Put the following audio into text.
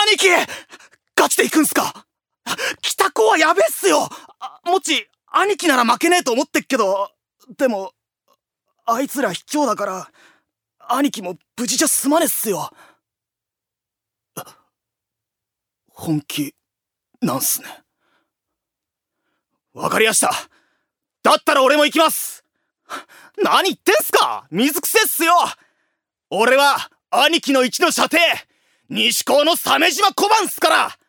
兄貴、ガチで行くんすか？北高はやべえっすよ。もち兄貴なら負けねえと思ってっけど、でもあいつら卑怯だから兄貴も無事じゃ済まねえっすよ。本気なんすね。わかりやした。だったら俺も行きます。何言ってんすか、水くせっすよ。俺は兄貴の一の射程、西高の鮫島小判っすから。